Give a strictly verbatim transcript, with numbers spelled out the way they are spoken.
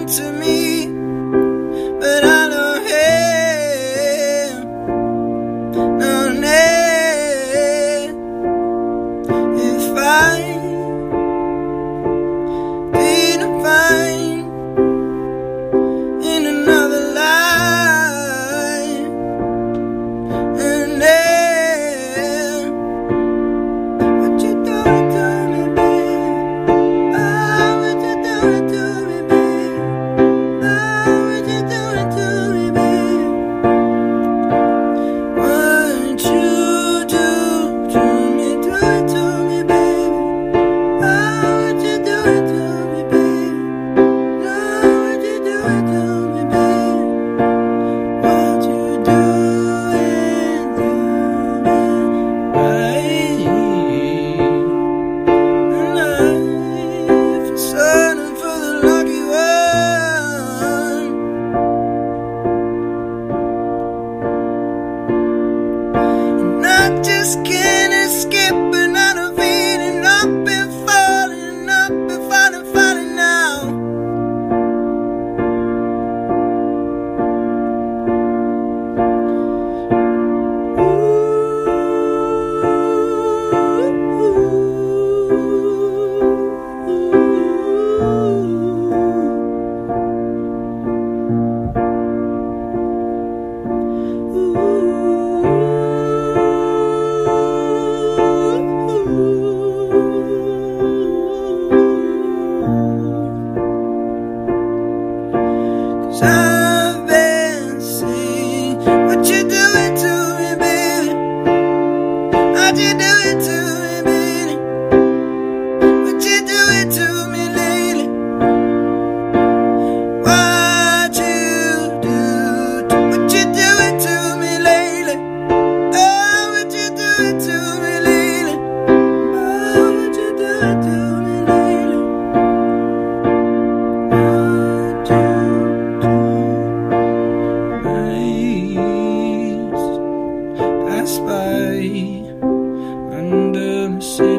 to me, but I don't have no name. If I didn't find in another life, and then what you doing to me, baby? Oh, what you doing to me, baby? Oh, what you doing to me, baby? What you do to me, do it to me, baby. Oh, what you doing to me, baby? No, what you doing to me, baby? What you doing to me, right? And I've been searching for the lucky one, and I just can't escape another feeling up and falling, up and falling, falling now. Cause I've been seeing what you doing to me, baby. What you doing to me, baby? What you doing to me lately? What you do to, what you doing to me lately? Oh, what you doing to me lately? Oh, what you doing to me lately? What you do, eyes pass by under the sea.